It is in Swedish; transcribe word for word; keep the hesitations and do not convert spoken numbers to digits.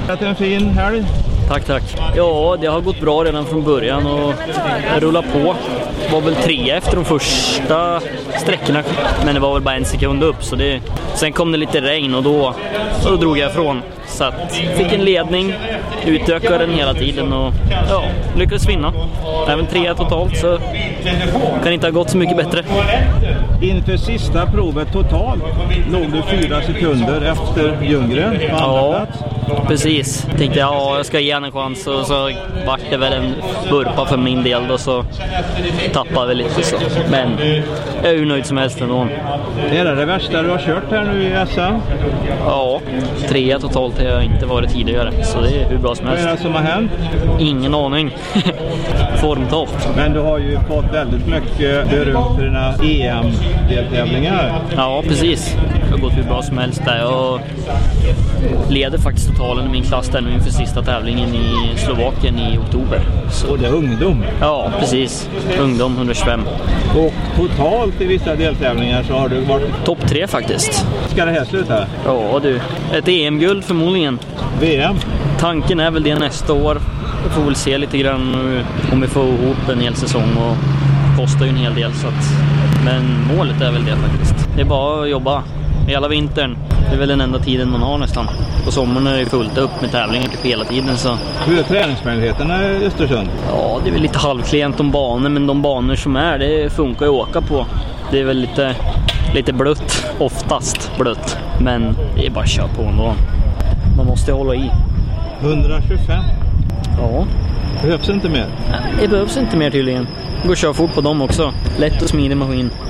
Det är en fin helg. Tack, tack. Ja, det har gått bra redan från början och rulla på. Det var väl tre efter de första sträckorna, men det var väl bara en sekund upp. Så det, sen kom det lite regn och då, då drog jag ifrån. Så att fick en ledning, utökade den hela tiden och ja, lyckades vinna. Även tre totalt, så kan inte ha gått så mycket bättre. Inför sista provet totalt låg du fyra sekunder efter Ljunggren på andra plats. Precis. Tänkte ja, jag ska ge en chans och så vart det väl en burpa för min del då, så tappade vi lite så. Men jag är ju nöjd som helst ändå. Är det det värsta du har kört här nu i S M? Ja, tre totalt har jag inte varit tidigare, så det är hur bra som helst. Vad är det som har hänt? Ingen aning. Formtopp. Men du har ju fått väldigt mycket beröm för dina E M-deltävlingar. Ja, precis. Det har gått hur bra som helst där. Jag leder faktiskt totalen i min klass där nu inför sista tävlingen i Slovakien i oktober. Så. Och det är ungdom? Ja, precis. Ungdom hundratjugofem. Och totalt i vissa deltävlingar så har du varit... Topp tre faktiskt. Ska det här sluta? Ja du. Ett E M-guld förmodligen. V M? Tanken är väl det nästa år. Vi får väl se lite grann om vi får ihop en hel säsong, och kostar ju en hel del så att... Men målet är väl det faktiskt. Det är bara att jobba hela vintern. Det är väl den enda tiden man har nästan. På sommaren är det fullt upp med tävlingar typ hela tiden. Så. Hur är träningsmöjligheterna i Östersund? Ja, det är väl lite halvklent om banor, men de banor som är, det funkar ju att åka på. Det är väl lite, lite blött, oftast blött. Men det är bara att köra på ändå. Man måste hålla i. hundratjugofem? Ja. Behövs inte mer? Det behövs inte mer tydligen. Gå och köra fort på dem också. Lätt och smidig maskin.